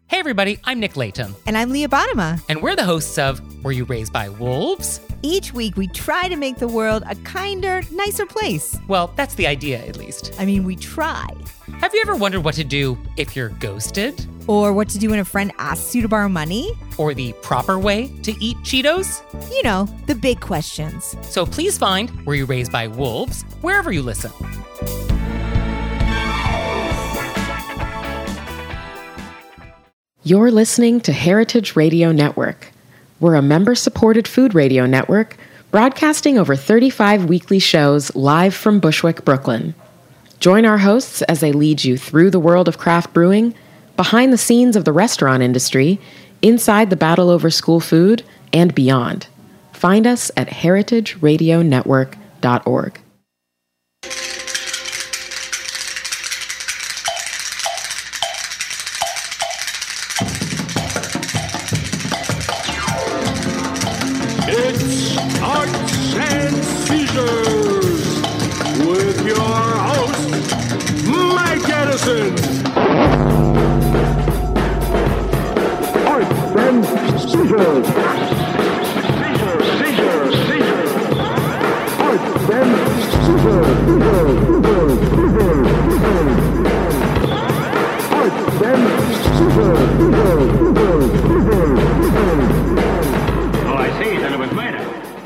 Hey everybody, I'm Nick Layton. And I'm Leah Bottima. And we're the hosts of Were You Raised by Wolves? Each week we try to make the world a kinder, nicer place. Well, that's the idea, at least. I mean, we try. Have you ever wondered what to do if you're ghosted? Or what to do when a friend asks you to borrow money? Or the proper way to eat Cheetos? You know, the big questions. So please find Were You Raised by Wolves wherever you listen. You're listening to Heritage Radio Network. We're a member-supported food radio network broadcasting over 35 weekly shows live from Bushwick, Brooklyn. Join our hosts as they lead you through the world of craft brewing, behind the scenes of the restaurant industry, inside the battle over school food, and beyond. Find us at heritageradionetwork.org. It's Arts and Seizures with your host, Mike Edison. Arts and Seizures. Seizures. Arts and Seizures. Arts and Seizures. Oh, I see. Then it was later.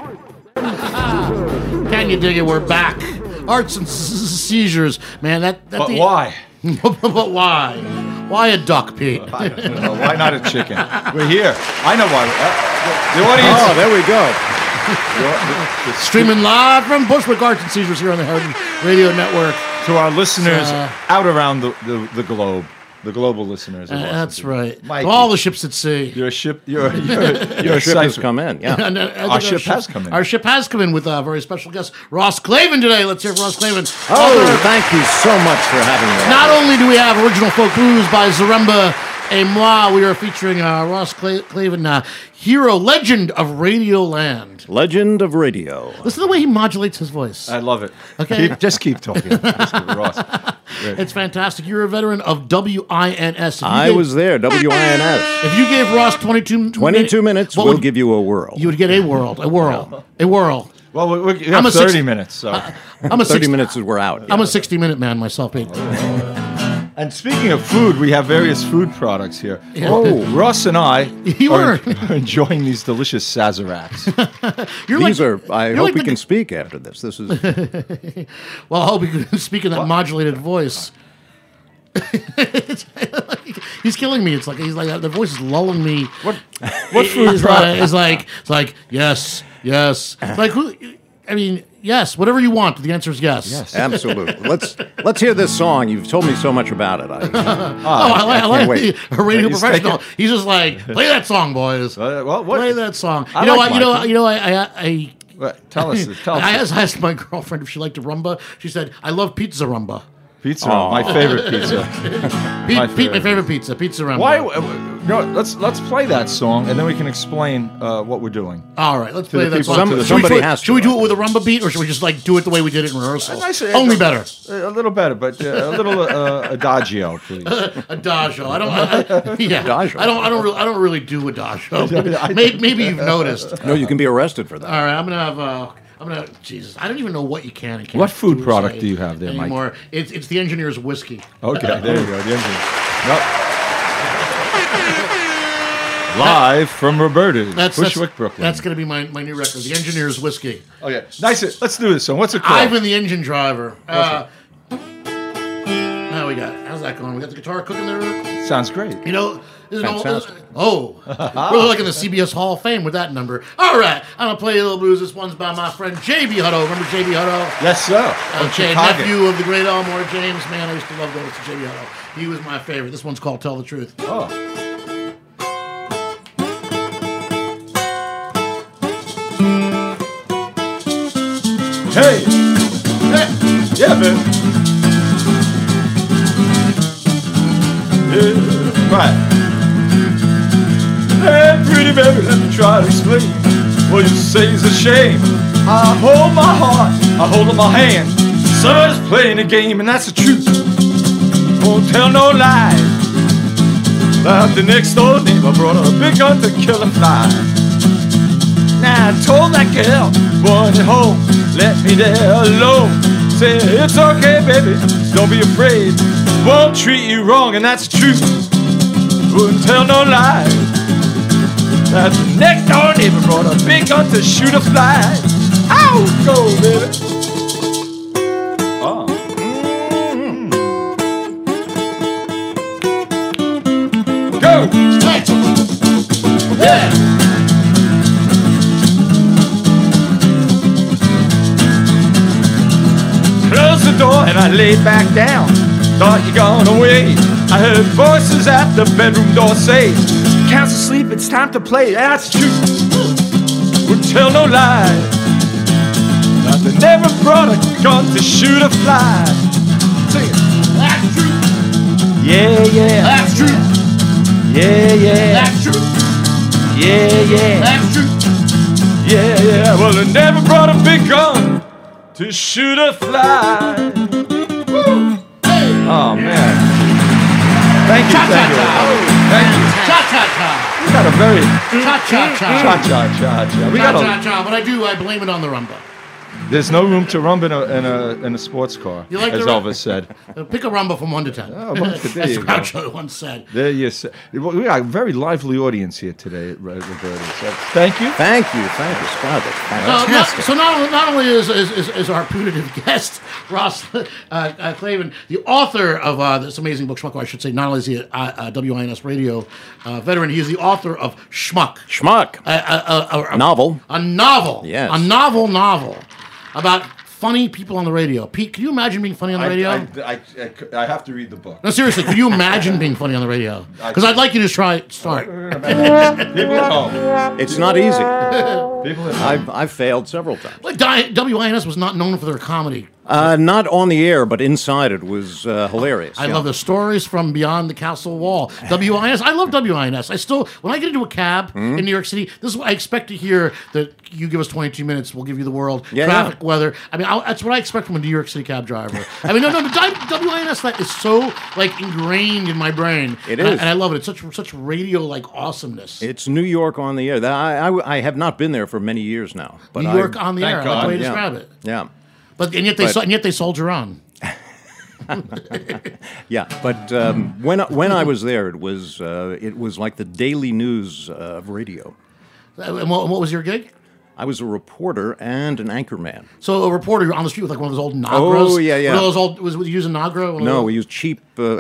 Can you dig it? We're back. Arts and seizures, man. But why? But why? Why a duck, Pete? I don't know. Why not a chicken? We're here. I know why. The audience. Oh, there we go. Streaming live from Bushwick Arts and Seizures here on the Heritage Radio Network. To our listeners out around the globe. The global listeners. That's right. Mikey. To all the ships at sea. Your ship. Your ship has come in. Yeah. And, our ship has come in. Our ship has come in with a very special guest, Ross Clavin, today. Let's hear from Ross Clavin. Oh, thank you so much for having me. Not only do we have original folk blues by Zaremba et moi, we are featuring Ross Clavin, hero, legend of Radioland. Legend of radio. Listen to the way he modulates his voice. I love it. Okay. Just keep talking. Ross. It's fantastic. You're a veteran of WINS. I was there, WINS. If you gave Ross 22 minutes, we'll give you a whirl. You would get a whirl. Well, we have 30 minutes. So. I'm a 30 minutes is we're out. I'm a 60-minute man myself, Pete. And speaking of food, we have various food products here. Yeah. Oh, Russ and I are enjoying these delicious Sazeracs. I hope we can speak after this. This is. Well, I hope you can speak in that modulated voice. He's killing me. He's like the voice is lulling me. What food product? It's like yes. Like who? I mean, yes. Whatever you want. The answer is yes. Yes, absolutely. Let's hear this song. You've told me so much about it. I like a radio professional. He's just like, play that song, boys. Play that song. You know what? Tell us. I asked my girlfriend if she liked a rumba. She said, "I love pizza rumba." Pizza, my favorite pizza. My favorite pizza. Pizza rumba. Why? No, let's play that song and then we can explain what we're doing. All right, let's play that song. Should we do it with a rumba beat, or should we just do it the way we did it in rehearsal? Only better. A little better, but a little adagio, please. Adagio. I don't really do adagio. Maybe you've noticed. No, you can be arrested for that. All right, I'm gonna have. Jesus, I don't even know what you can and can't. What food product do you have there, anymore. Mike? It's the Engineer's whiskey. Okay, there you go. The Engineer. Nope. Live from Roberta's, Bushwick, Brooklyn. That's going to be my new record, the Engineer's whiskey. Okay, nice. Let's do this song. What's it called? Ivan the Engine Driver. Now we got. How's that going? We got the guitar cooking there. Sounds great. You know. Fantastic. We're like in the CBS Hall of Fame with that number. All right, I'm going to play a little blues. This one's by my friend J.B. Hutto. Remember J.B. Hutto? Yes, sir. Nephew of the great Elmore James. Man, I used to love going to J.B. Hutto. He was my favorite. This one's called Tell the Truth. Oh. Hey! Yeah, man. Right. Hey, pretty baby, let me try to explain what you say is a shame. I hold my heart, I hold up my hand. Somebody's playing a game, and that's the truth. Won't tell no lies. The next door neighbor brought a big gun to kill a fly. Now I told that girl, run it home, let me there alone. Say, it's okay, baby, don't be afraid. Won't treat you wrong, and that's the truth. Wouldn't tell no lies. That the next door neighbor brought a big gun to shoot a fly. Ow, go, baby. Oh. Go. Yeah. Closed the door and I laid back down. Thought you gone away. I heard voices at the bedroom door say, "Can't sleep, it's time to play." That's true. Wouldn't tell no lie. Now they never brought a gun to shoot a fly. Sing it. That's true. Yeah, yeah. That's true. Yeah, yeah. That's true. Yeah, yeah. That's true. Yeah, yeah. Well, they never brought a big gun to shoot a fly. Woo. Hey. Oh, man. Thank you, thank you. Thank you. Cha-cha-cha. We got a very... Cha-cha-cha. Cha-cha-cha. We got Cha-cha-cha, but I blame it on the rumba. There's no room to rumba in a sports car, you like as Elvis said. Pick a rumba from 1 to 10. Oh, there as you Groucho go. once said. There you say. We got a very lively audience here today, Roberto. So, thank you. Thank you, Scott. That's fantastic. So not only is our putative guest Ross Klavan the author of this amazing book Schmuck, or I should say, not only is he a WINS radio veteran, he is the author of Schmuck. Schmuck. A novel. A novel. Yes. A novel about funny people on the radio. Pete, can you imagine being funny on the radio? I have to read the book. No, seriously, could you imagine being funny on the radio? Because I'd like you to start. People at home. It's not easy. People at home. I've failed several times. Like, WINS was not known for their comedy. Not on the air, but inside it was hilarious. I love the stories from beyond the castle wall. WINS, I love WINS. I still, when I get into a cab in New York City, this is what I expect to hear, that you give us 22 minutes, we'll give you the world, traffic, weather. I mean, that's what I expect from a New York City cab driver. I mean, no, WINS that is so, like, ingrained in my brain. It is. And I love it. It's such radio, like, awesomeness. It's New York on the air. I have not been there for many years now. But New York on the air, I like the way you describe it. Yeah. And yet they soldier on. Yeah, but when I was there, it was like the daily news of radio. And what was your gig? I was a reporter and an anchorman. So a reporter on the street with like one of those old Nagras? Oh, yeah. One of those old, was you using Nagra? No, we used cheap,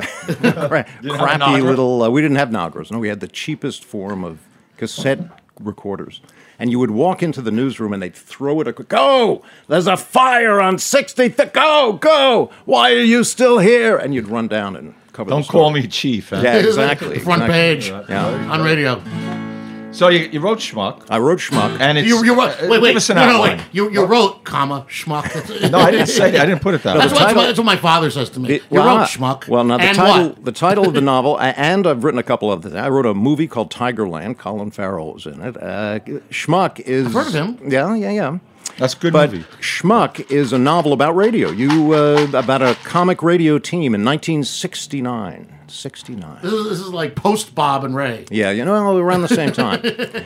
crappy little... we didn't have Nagras. No, we had the cheapest form of cassette recorders. And you would walk into the newsroom and they'd throw it, go! There's a fire on 60th, go! Why are you still here? And you'd run down and cover the story. Don't call me chief. Huh? Yeah, exactly. Front page on radio. So you wrote Schmuck. I wrote Schmuck. And it's, you wrote, wait, give us an outline. You wrote, Schmuck. No, I didn't say that. I didn't put it that way. That's what my father says to me. You wrote Schmuck. Well, now the title of the novel, and I've written a couple of them. I wrote a movie called Tigerland. Colin Farrell was in it. Schmuck is... I've heard of him. Yeah. That's a good but movie. Schmuck is a novel about radio. About a comic radio team in 1969. 69. This is like post Bob and Ray. Yeah, around the same time.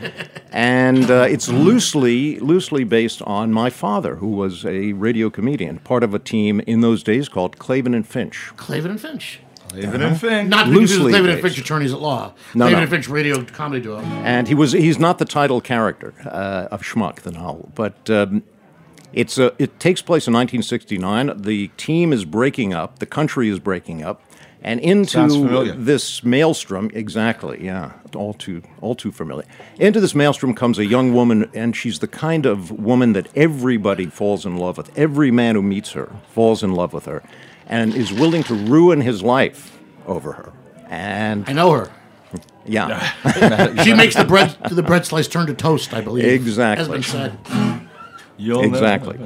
And it's loosely based on my father, who was a radio comedian, part of a team in those days called Klavan and Finch. Klavan and Finch. Klavan and Finch. Not because it was Klavan and Finch attorneys at law. Klavan and Finch radio comedy duo. And he's not the title character of Schmuck, the novel, but it takes place in 1969. The team is breaking up. The country is breaking up. And into this maelstrom, exactly, yeah, all too familiar. Into this maelstrom comes a young woman, and she's the kind of woman that everybody falls in love with. Every man who meets her falls in love with her, and is willing to ruin his life over her. And I know her. Yeah, she makes the bread slice turn to toast, I believe. Exactly, has been said. Exactly.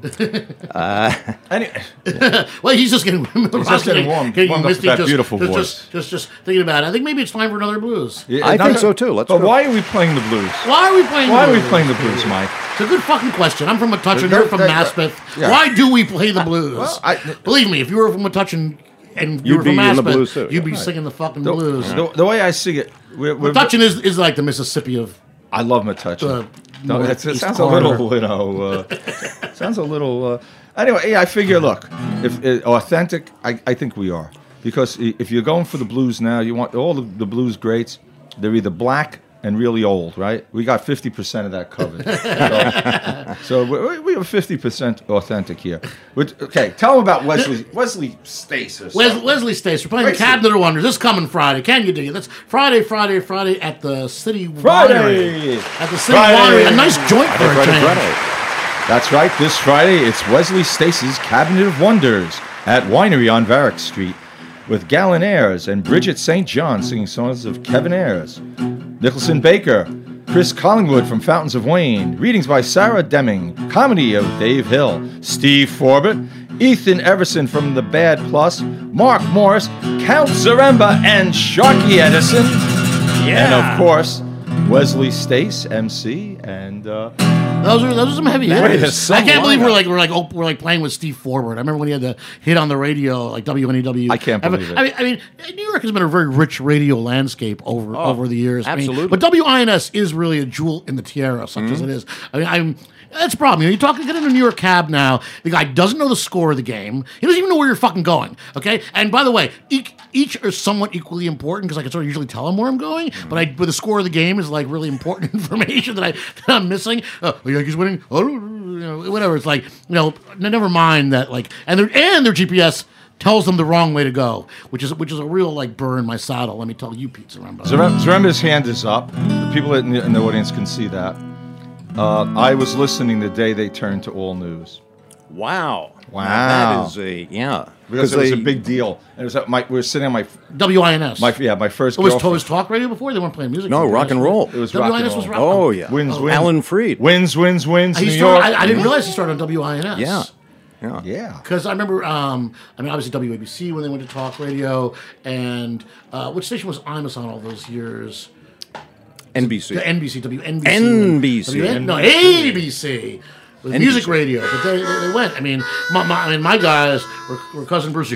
Anyway. Well, he's just getting warm. Getting misty, that beautiful voice. Just thinking about it. I think maybe it's time for another blues. Yeah, I think so too. Let's go. Why are we playing the blues? Why are we playing the blues, Mike? It's a good fucking question. I'm from Metuchen. You're from Maspeth. Yeah. Why do we play the blues? Believe me, if you were from Metuchen, and You'd you were be from in the Aspen, blues, too. you'd be Right. singing the fucking The, blues. the way I see it, Metuchen is like the Mississippi of I love Metuchen. No, it Northeast sounds a corner. little, sounds a little. Anyway, yeah, I figure. Look, if authentic, I think we are, because if you're going for the blues now, you want all the blues greats. They're either black and really old, right? We got 50% of that covered. So we have 50% authentic here. Okay, tell them about Wesley Stace. Wesley Stace. We're playing Wesley. Cabinet of Wonders this coming Friday. Can you dig it? That's Friday at the City Friday. Winery. At the City Friday. Winery. A nice joint for a change. That's right. This Friday, it's Wesley Stace's Cabinet of Wonders at Winery on Varick Street, with Gallon Ayres and Bridget St. John singing songs of Kevin Ayres, Nicholson Baker, Chris Collingwood from Fountains of Wayne, readings by Sarah Deming, comedy of Dave Hill, Steve Forbett, Ethan Everson from The Bad Plus, Mark Morris, Count Zaremba, and Sharky Edison. And of course, Wesley Stace, MC, and Those are some heavy Wait, hitters. there's some I can't believe lineup. we're like playing with Steve Forbert. I remember when he had the hit on the radio, like WNEW. I can't believe it. I mean, New York has been a very rich radio landscape over the years. absolutely. But WINS is really a jewel in the tiara, such as it is. I mean, that's the problem. You get in a New York cab now. The guy doesn't know the score of the game. He doesn't even know where you're fucking going. Okay. And by the way, each are somewhat equally important because I can sort of usually tell him where I'm going. But the score of the game is like really important information that I'm missing. The Yankees winning. Oh, whatever. It's like never mind that. Like and their GPS tells them the wrong way to go, which is a real like burr in my saddle. Let me tell you, Pete Zaremba. Zaremba's hand is up. The people in the audience can see that. I was listening the day they turned to all news. Wow. Wow. That is yeah. Because it was a big deal. And it was we were sitting on my WINS. my first It was girlfriend. talk radio before. They weren't playing music. No, rock and roll. It was rock and WINS was roll. rock. Oh, yeah. Wins. Alan Freed. Wins, New He York. started, I didn't realize he started on WINS. Yeah. Yeah. Yeah. Because I remember, obviously WABC when they went to talk radio, and which station was Imus on all those years? NBC. The NBC, WNBC. NBC. No, ABC. With music radio, but they went. I mean, my guys were Cousin Brucey.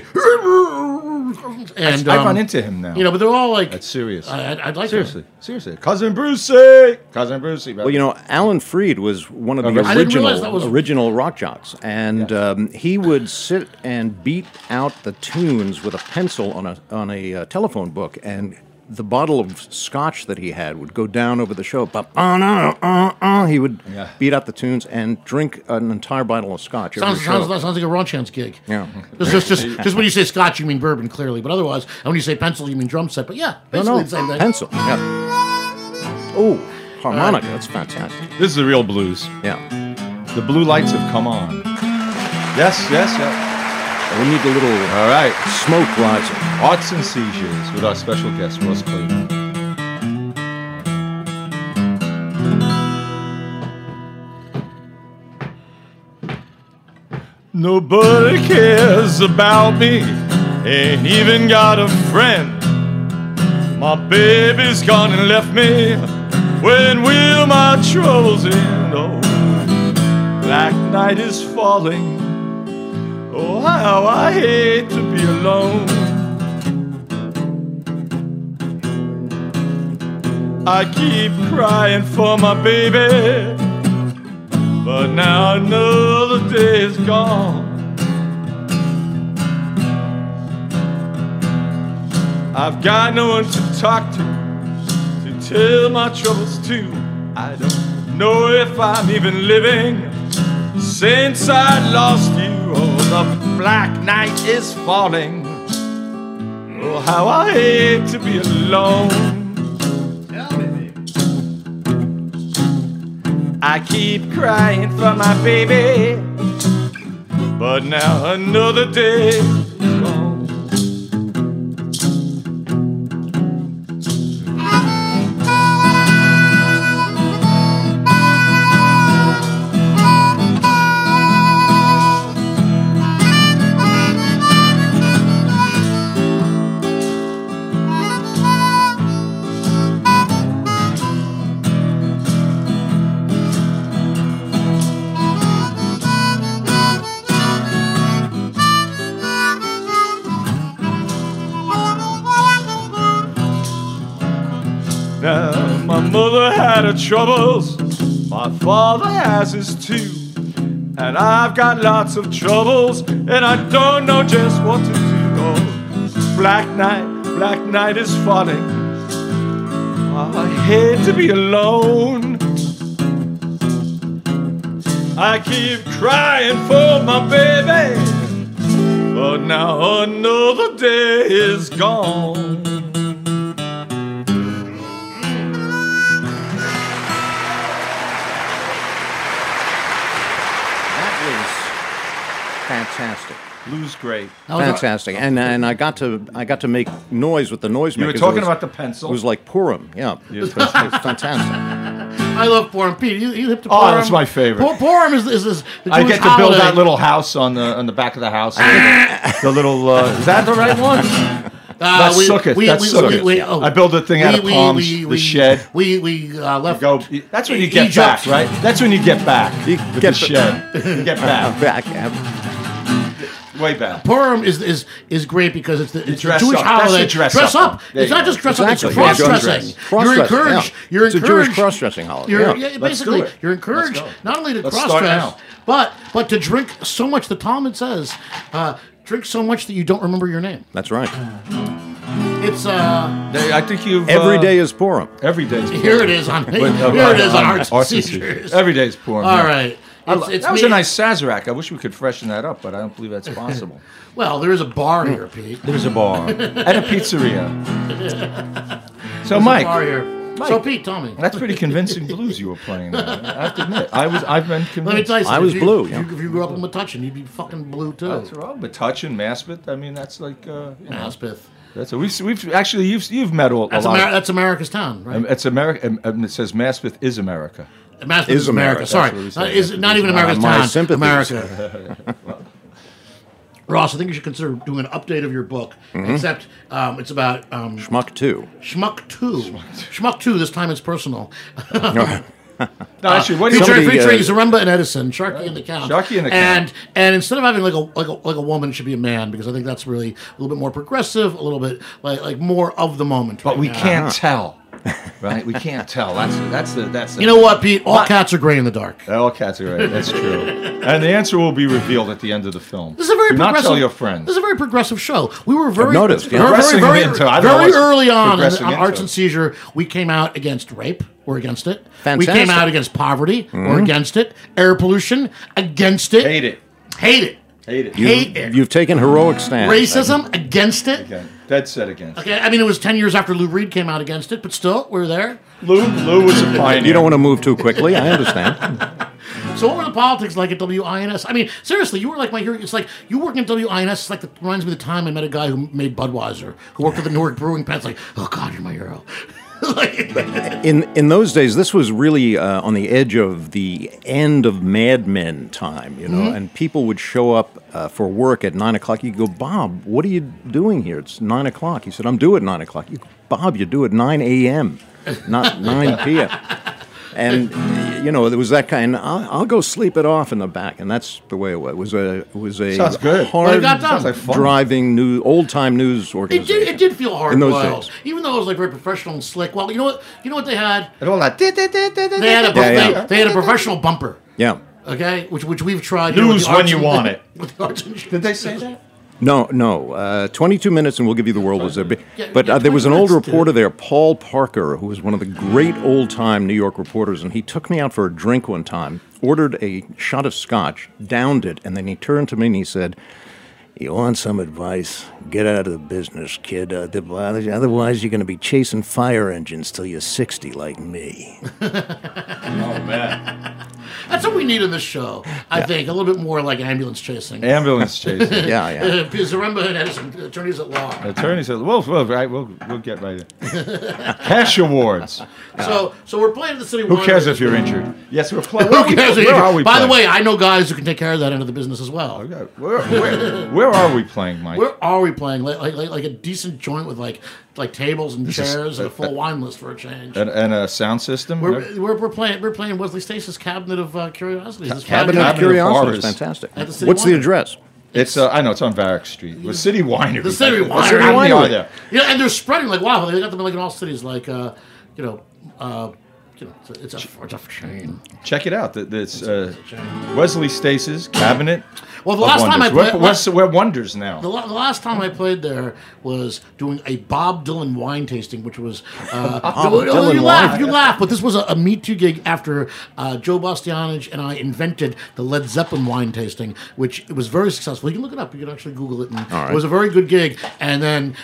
And I run into him now. but they're all like. That's serious. I'd like Seriously. Cousin Brucey. Well, Alan Freed was one of the I didn't realize that was- original rock jocks, and he would sit and beat out the tunes with a pencil on a telephone book, and the bottle of scotch that he had would go down over the show. He would beat out the tunes and drink an entire bottle of scotch. every show. Sounds like a Ron Chance gig. Yeah. Just when you say scotch, you mean bourbon, clearly. But otherwise, and when you say pencil, you mean drum set. But yeah, basically the same thing. Pencil. Yeah. Oh, harmonica. That's fantastic. This is the real blues. Yeah. The blue lights have come on. Yes. We need a little All right. smoke rising. Arts and Seizures with our special guest, Ross Clayton. Nobody cares about me, ain't even got a friend. My baby's gone and left me. When will my troubles end? Oh, black night is falling. Oh, how I hate to be alone. I keep crying for my baby, but now another day is gone. I've got no one to talk to tell my troubles to. I don't know if I'm even living since I lost you. Oh, the black night is falling. Oh, how I hate to be alone. I keep crying for my baby, but now another day is gone. Now, my mother had her troubles, my father has his too. And I've got lots of troubles, and I don't know just what to do. Oh, black night is falling. I hate to be alone. I keep crying for my baby, but now another day is gone. Fantastic, Blues great. fantastic, and I got to make noise with the noise You maker. were talking about the pencil. It was like Purim, yeah. It's fantastic. I love Purim. Pete, you hip to Purim? Oh, that's my favorite. Purim is the I Jewish get to build holiday. that little house on the back of the house. The little is that the right one? That's Sukkot. That's Sukkot. I build a thing out of palms. The shed. We left. Go. That's when you get Egypt. back, right? That's when you get back. You with get the shed. You get back. Way back. Purim is great because it's the dress Jewish up. That's holiday. the dress up. There It's you not go. just dress up. It's Exactly. cross-dressing. You're encouraged. Yeah. You're It's a encouraged. Jewish cross-dressing holiday. You're, Yeah. yeah, Let's basically, do it. you're encouraged Let's go. not only to Let's start cross-dress, now. but to drink so much. The Talmud says, drink so much that you don't remember your name. That's right. It's I think you've Every day is Purim. Every day is Purim. here it is on Arts and Seizures. Every day is Purim. All yeah. right. It's That was me. a nice Sazerac. I wish we could freshen that up, but I don't believe that's possible. Well, there is a bar here, Pete. There's a bar and a pizzeria. So, There's a bar Mike, here. So, Pete, tell me. that's pretty convincing blues you were playing there. I have to admit, I've been convinced. Let me tell you something. I was If blue, If yeah. you grew up in Metuchen, you'd be fucking blue too. That's wrong. But Touch and Maspeth, I mean, that's like, Aspeth. that's we've actually you've met a lot. That's America's town, right? It's America. It says Maspeth is America. Maspeth Is is America. America. Sorry, That's what we say. is not even America's My town. sympathies. America. Ross, I think you should consider doing an update of your book. Except it's about Schmuck 2. Schmuck 2. Schmuck 2. This time it's personal. No, actually, what do you Featuring, Somebody, featuring Zaremba and Edison, Sharky and the Count. Sharky and the and Count. and instead of having like a woman, it should be a man because I think that's really a little bit more progressive, a little bit like more of the moment. But right we now. can't tell, right? We can't tell. That's the. You know what, Pete? All cats are gray in the dark. All cats are right. That's true. And the answer will be revealed at the end of the film. This is a very Do not progressive. tell your friends. This is a very progressive show. We were very noticed, yeah. very, Progressing very, into- I don't know very what's early on progressing on into. Arts and Seizure. We came out against rape. We're against it. Fantastic. We came out against poverty. We're against it. Air pollution. Against it. Hate it. Hate it. Hate it. Hate it. You've taken heroic stands. Racism. Against it. Again. Dead set against. Okay, I mean, it was 10 years after Lou Reed came out against it, but still, we're there. Lou was a pioneer. You don't want to move too quickly. I understand. So what were the politics like at WINS? I mean, seriously, you were like my hero. It's like, you working at WINS, it's like, reminds me of the time I met a guy who made Budweiser, who worked at the Newark Brewing Plant. It's like, oh, God, you're my hero. In those days, this was really on the edge of the end of Mad Men time, you know, and people would show up for work at 9 o'clock. You go, Bob, what are you doing here? It's 9 o'clock. He said, I'm due at 9 o'clock. You go, Bob, you do at 9 a.m., not 9 p.m. And, you know, there was that kind. I'll go sleep it off in the back, and that's the way it was. It was a Sounds good. Well, it hard got done. Sounds like fun. driving old-time news It organization. did feel hard In those boiled, days. even though it was like very professional and slick. Well, you know what they had? And all that. They had they had a professional bumper. Yeah. Okay, which we've tried. News with the when arts you and- want it. with the arts and- Did they say that? No. 22 minutes and we'll give you the world was there. Yeah, But yeah, there was 20 an old minutes, reporter there, Paul Parker, who was one of the great old-time New York reporters, and he took me out for a drink one time, ordered a shot of scotch, downed it, and then he turned to me and he said, "You want some advice? Get out of the business, kid. Otherwise, you're going to be chasing fire engines till you're 60 like me." Oh man. That's what we need in this show. I think a little bit more like ambulance chasing. Ambulance chasing. Yeah. Zaremba and Edison, attorneys at law. Attorney said, "We'll get right in." Cash awards. So we're playing at the City. Who cares if you're injured? Yes, we're playing. Who cares? Where are we By the playing? way, I know guys who can take care of that end of the business as well. Okay, where are we playing, Mike? Where are we playing? Like a decent joint with like tables and chairs and a full wine list for a change. And a sound system? We're playing Wesley Stace's Cabinet of Curiosities. This Cabinet Friday of night. Curiosities, Horrors. fantastic. At the City What's the Winery. address? It's I know it's on Varick Street. The City Winery. The City How many Winery. are there? Yeah, and they're spreading like wow. They got them like in all cities, like it's a shame. Check it out. It's Wesley Stace's Cabinet. Well, the of last time I Wonders. played, we're Wonders now. the last time I played there was doing a Bob Dylan wine tasting, which was Dylan you wine. laugh, but this was a Me Too gig after Joe Bastianich and I invented the Led Zeppelin wine tasting, which it was very successful. You can look it up. You can actually Google it. And right. It was a very good gig. And then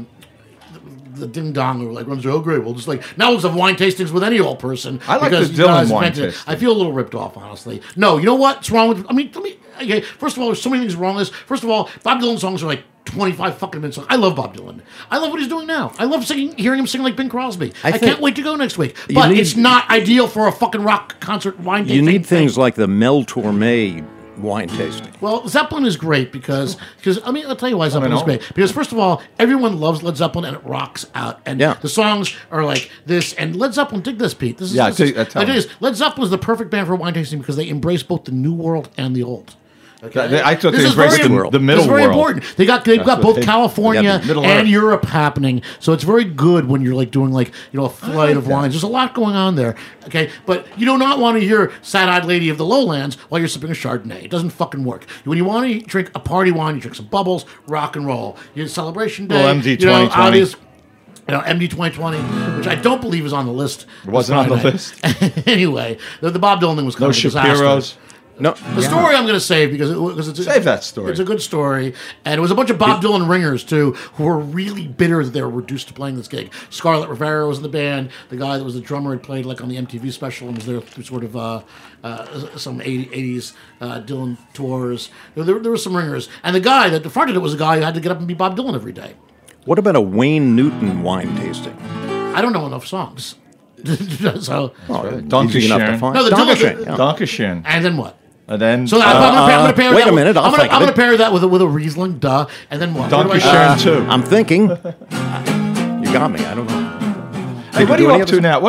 the ding dong were like, oh great, we'll just now we'll just have wine tastings with any old person. I like because the you guys Dylan wine invented it. tasting. I feel a little ripped off, honestly. No, you know what's wrong with? Okay, first of all, there's so many things wrong with this. First of all, Bob Dylan songs are like 25 fucking minutes long. I love Bob Dylan. I love what he's doing now. I love hearing him sing like Bing Crosby. I think can't wait to go next week. But it's not ideal for a fucking rock concert wine tasting. You need things like the Mel Torme wine tasting. Well, Zeppelin is great because I'll tell you why Zeppelin is great. Because first of all, everyone loves Led Zeppelin and it rocks out. And the songs are like this. And Led Zeppelin, dig this, Pete. This is, Yeah, this tell me. is, Led Zeppelin is the perfect band for wine tasting because they embrace both the new world and the old. Okay. I thought This they is embraced very- the middle It's very world. important. They've got both California Yeah, Middle and Earth. Europe happening, so it's very good when you're doing a flight of wines. There's a lot going on there. Okay, but you do not want to hear "Sad-Eyed Lady of the Lowlands" while you're sipping a Chardonnay. It doesn't fucking work. When you want to drink a party wine, you drink some bubbles, rock and roll. You Celebration Day. Well, MD 2020. MD 2020, which I don't believe is on the list. It wasn't on the list. Anyway, the Bob Dylan thing was kind No of a disaster. Shapiros. No, The story I'm going to save because it's Save that story. It's a good story, and it was a bunch of Bob Dylan ringers too who were really bitter that they were reduced to playing this gig. Scarlett Rivera was in the band. The guy that was the drummer had played on the MTV special and was there through sort of some 80s Dylan tours. There were some ringers, and the guy that fronted it was a guy who had to get up and be Bob Dylan every day. What about a Wayne Newton wine tasting? I don't know enough songs, so Donkey Easy enough to Sharon. find. No, the Donkey Dylan- Sharon, yeah. Donkey Sharon. and then what? And then So I'm going to pair wait that a minute, I'll I'm think of going to it. pair that with a Riesling, duh, and then what? Donkey What do I- Sharon too. I'm thinking. You got me. I don't know. Hey, what are do you any up of to this? now?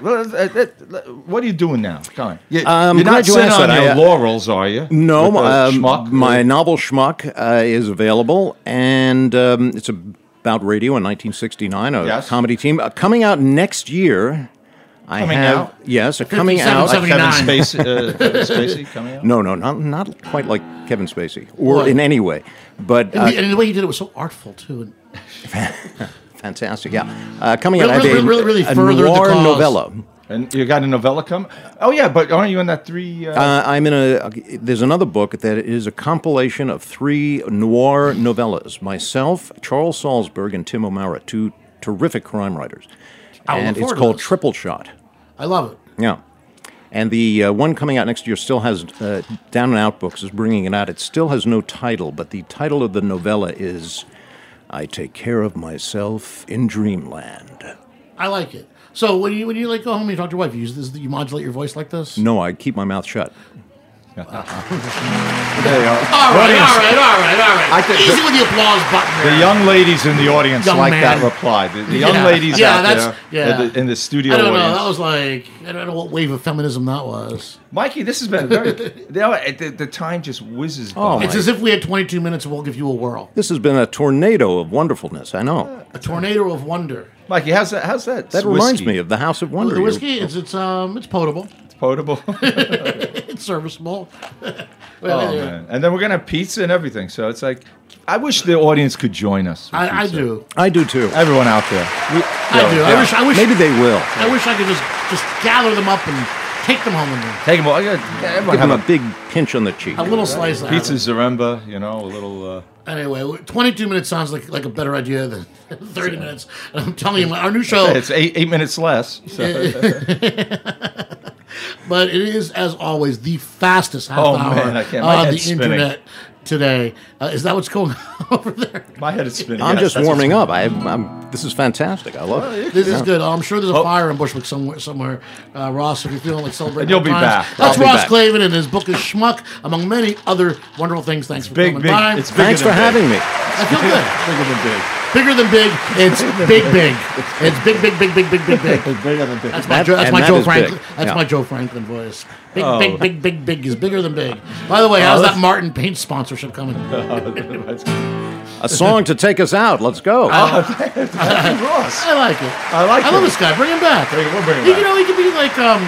What are you doing now? Come on. You're I'm not glad you sitting asked on that. your I, laurels, are you? No, With the schmuck? my novel Schmuck is available, and it's about radio in 1969, a Yes. comedy team. Coming out next year. Coming out? Yes, coming 57, out. Like Kevin 79. Spacey coming out? No, not quite like Kevin Spacey, or in any way. But And the way he did it was so artful too. fantastic, yeah. Coming out, I Really, have a, really a furthered the noir cause. novella. And you got a novella coming? Oh, yeah, but aren't you in that three... I'm in there's another book that is a compilation of 3 noir novellas. Myself, Charles Salzberg, and Tim O'Mara, 2 terrific crime writers. I will And look it's forward to called this. Triple Shot. I love it. Yeah. And the one coming out next year still has, Down and Out Books is bringing it out. It still has no title, but the title of the novella is I Take Care of Myself in Dreamland. I like it. So when you go home and you talk to your wife, you modulate your voice like this? No, I keep my mouth shut. there you are. All right. I think Easy the- with the applause button there. The young ladies in the audience Young like man. that reply. The young Yeah. ladies Yeah, out that's- there yeah. in the studio I don't know. audience. That was like, I don't know what wave of feminism that was. Mikey, this has been very... the time just whizzes by. Oh, It's as if we had 22 minutes and we'll give you a whirl. This has been a tornado of wonderfulness, I know. A tornado of wonder. Mikey, how's that? That reminds me of the House of Wonder. The whiskey, it's potable. It's potable. It's serviceable. Oh, man. And then we're going to have pizza and everything. So it's like, I wish the audience could join us. with I pizza. do. I do too. Everyone out there. I do. Yeah. I wish. Maybe they will. I wish I could just gather them up and take them home with me. Take them all. Everyone Give them have a big pinch on the cheek. A little slice of pizza heaven. Zaremba, a little... Anyway, 22 minutes sounds like a better idea than 30 minutes. And I'm telling you, our new show. It's 8 minutes less. So. But it is, as always, the fastest half Oh, hour man, I can't- my on the head's spinning. internet today. Is that what's going on over there? My head is spinning. I'm Yes, just that's warming what's- up. This is fantastic. I love it. This is good. I'm sure there's a fire in Bushwick somewhere. Ross, if you're feeling like celebrating, And you'll be times. back. That's I'll be Ross back. Clavin, and his book is Schmuck, among many other wonderful things. Thanks for Big, coming big. by. It's bigger Thanks than for big. having me. I feel good. Bigger than big. Bigger than big. It's big, big. It's big, big, big, big, big, big, big. It's bigger than big. That's my That- Joe, that's and my that Joe is Franklin. big. That's Yeah. my Joe Franklin voice. Big, Oh. big, big, big, big is bigger than big. By the way, how's that Martin Paint sponsorship coming? A song to take us out. Let's go. Thank you, Ross. I like it. I love this guy. Bring him back. We'll bring him He, back. he could be like,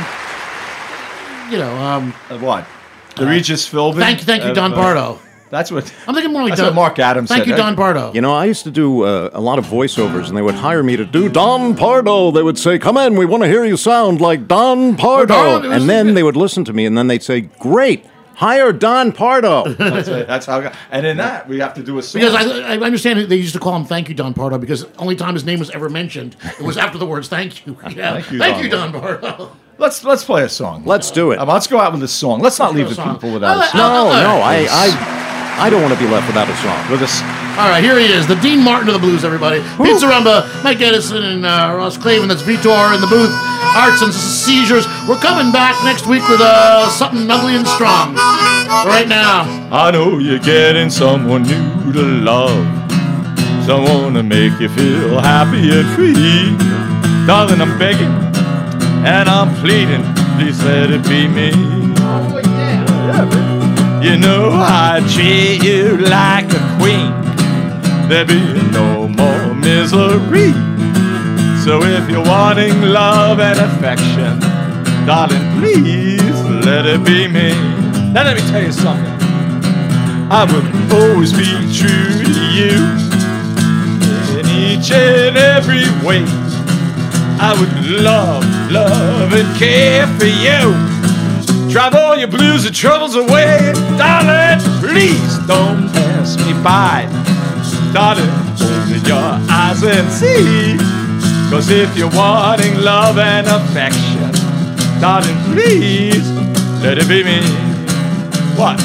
What? The Regis Philbin? thank you, Don Pardo. That's what. I'm thinking more like That's what Mark Adams Thank said. you, Don Pardo. You know, I used to do a lot of voiceovers, and they would hire me to do Don Pardo. They would say, "Come in, we want to hear you sound like Don Pardo." Don, And then they would listen to me, and then they'd say, "Great, hire Don Pardo." That's how. And in that, we have to do a song. Because I understand they used to call him Thank You, Don Pardo, because the only time his name was ever mentioned, it was after the words Thank You. Yeah. Thank you, Don Pardo. Let's play a song. Let's do it. Let's go out with a song. Let's not leave the people without a song. No, I don't want to be left without a song. With us. All right, here he is, the Dean Martin of the blues, everybody. Pete Zaremba, Mike Edison, and Ross Clavin. That's Vitor in the booth. Arts and Seizures. We're coming back next week with something ugly and strong. Right now. I know you're getting someone new to love, someone to make you feel happy and free. Darling, I'm begging and I'm pleading, please let it be me. Oh, yeah. You know I treat you like a queen, there'll be no more misery. So if you're wanting love and affection, darling, please let it be me. Now let me tell you something. I would always be true to you in each and every way. I would love and care for you. Drive all your blues and troubles away. Darling, please don't pass me by. Darling, open your eyes and see. 'Cause if you're wanting love and affection, darling, please let it be me. What?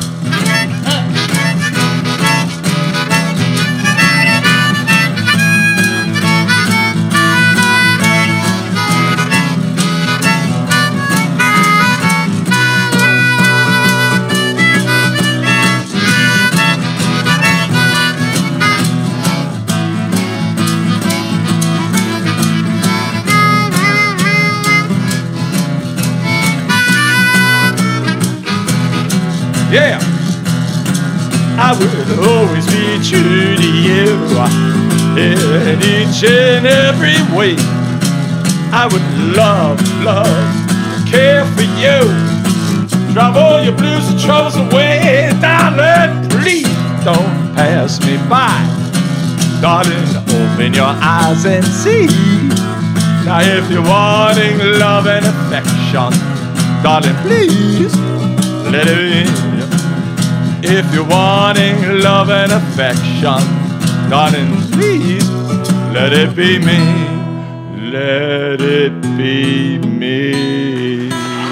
Yeah, I will always be true to you in each and every way. I would love, care for you. Drive all your blues and troubles away. Darling, please don't pass me by. Darling, open your eyes and see. Now if you're wanting love and affection, darling, please let it be. If you're wanting love and affection, darling, please let it be me. Let it be me.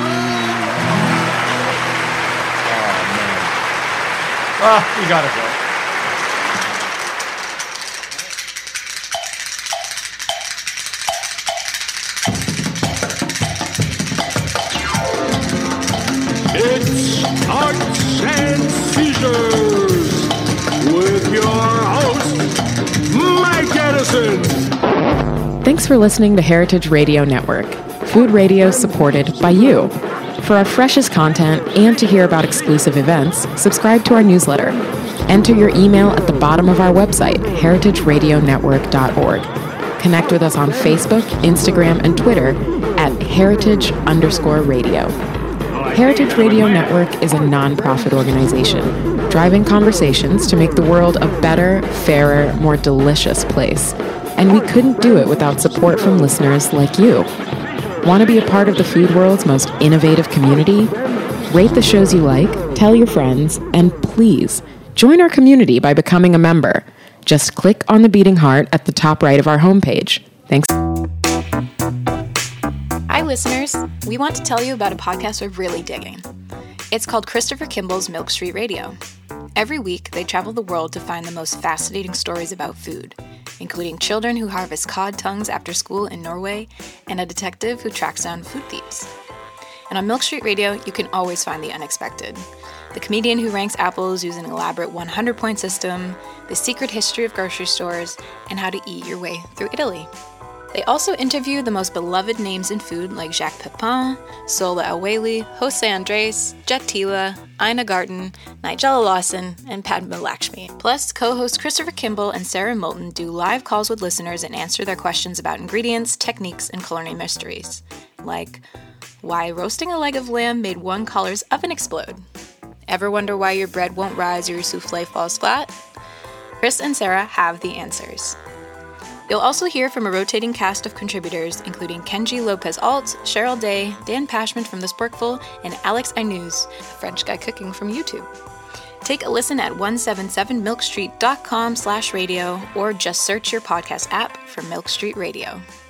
Oh, man. We gotta go. It's Arts and Seizures with your host, Mike Edison. Thanks for listening to Heritage Radio Network, food radio supported by you. For our freshest content and to hear about exclusive events, subscribe to our newsletter. Enter your email at the bottom of our website, heritageradionetwork.org. Connect with us on Facebook, Instagram, and Twitter at heritage_radio. Heritage Radio Network is a non-profit organization, driving conversations to make the world a better, fairer, more delicious place. And we couldn't do it without support from listeners like you. Want to be a part of the food world's most innovative community? Rate the shows you like, tell your friends, and please, join our community by becoming a member. Just click on the beating heart at the top right of our homepage. Thanks. Hi, listeners. We want to tell you about a podcast we're really digging. It's called Christopher Kimball's Milk Street Radio. Every week, they travel the world to find the most fascinating stories about food, including children who harvest cod tongues after school in Norway and a detective who tracks down food thieves. And on Milk Street Radio, you can always find the unexpected. The comedian who ranks apples using an elaborate 100-point system, the secret history of grocery stores, and how to eat your way through Italy. They also interview the most beloved names in food like Jacques Pepin, Sola El-Waylly, Jose Andres, Jet Tila, Ina Garten, Nigella Lawson, and Padma Lakshmi. Plus, co-hosts Christopher Kimball and Sarah Moulton do live calls with listeners and answer their questions about ingredients, techniques, and culinary mysteries. Like, why roasting a leg of lamb made one caller's oven explode? Ever wonder why your bread won't rise or your souffle falls flat? Chris and Sarah have the answers. You'll also hear from a rotating cast of contributors, including Kenji Lopez-Alt, Cheryl Day, Dan Pashman from The Sporkful, and Alex Aynouz, a French guy cooking from YouTube. Take a listen at 177milkstreet.com/radio or just search your podcast app for Milk Street Radio.